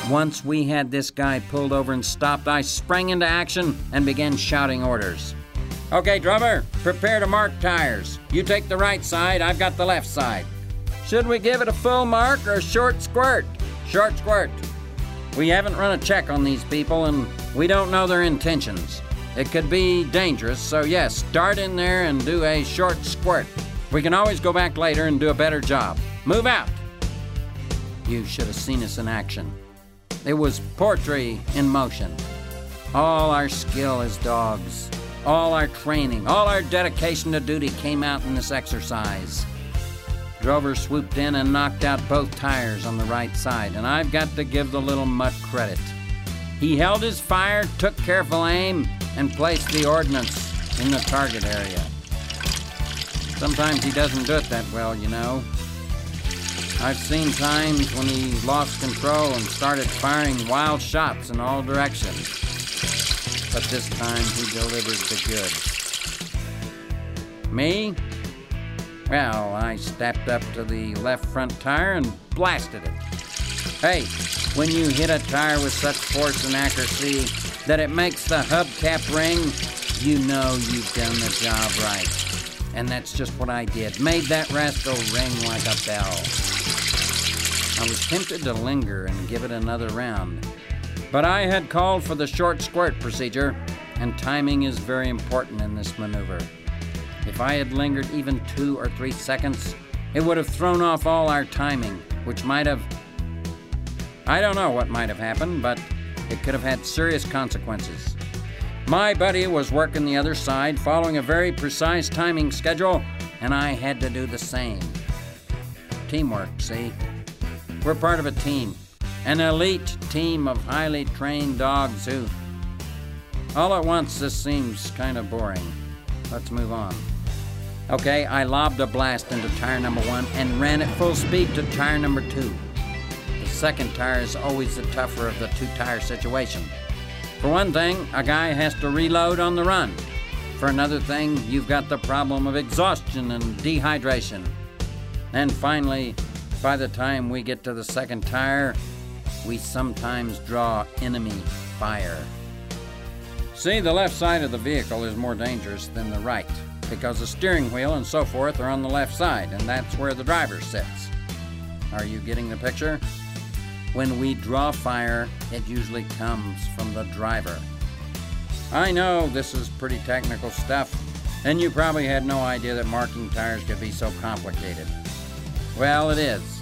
Once we had this guy pulled over and stopped, I sprang into action and began shouting orders. Okay, Drover, prepare to mark tires. You take the right side, I've got the left side. Should we give it a full mark or a short squirt? Short squirt. We haven't run a check on these people and we don't know their intentions. It could be dangerous, so yes, start in there and do a short squirt. We can always go back later and do a better job. Move out. You should have seen us in action. It was poetry in motion. All our skill as dogs, all our training, all our dedication to duty came out in this exercise. Drover swooped in and knocked out both tires on the right side, and I've got to give the little mutt credit. He held his fire, took careful aim, and placed the ordnance in the target area. Sometimes he doesn't do it that well, you know. I've seen times when he lost control and started firing wild shots in all directions. But this time he delivered the goods. Me? Well, I stepped up to the left front tire and blasted it. Hey, when you hit a tire with such force and accuracy that it makes the hubcap ring, you know you've done the job right. And that's just what I did. Made that rascal ring like a bell. I was tempted to linger and give it another round, but I had called for the short squirt procedure, and timing is very important in this maneuver. If I had lingered even 2 or 3 seconds, it would have thrown off all our timing, which might have... I don't know what might have happened, but it could have had serious consequences. My buddy was working the other side, following a very precise timing schedule, and I had to do the same. Teamwork, see? We're part of a team, an elite team of highly trained dogs who... All at once, this seems kind of boring. Let's move on. Okay, I lobbed a blast into tire number 1 and ran at full speed to tire number 2. The second tire is always the tougher of the 2-tire situation. For one thing, a guy has to reload on the run. For another thing, you've got the problem of exhaustion and dehydration. And finally, by the time we get to the second tire, we sometimes draw enemy fire. See, the left side of the vehicle is more dangerous than the right, because the steering wheel and so forth are on the left side, and that's where the driver sits. Are you getting the picture? When we draw fire, it usually comes from the driver. I know this is pretty technical stuff, and you probably had no idea that marking tires could be so complicated. Well, it is.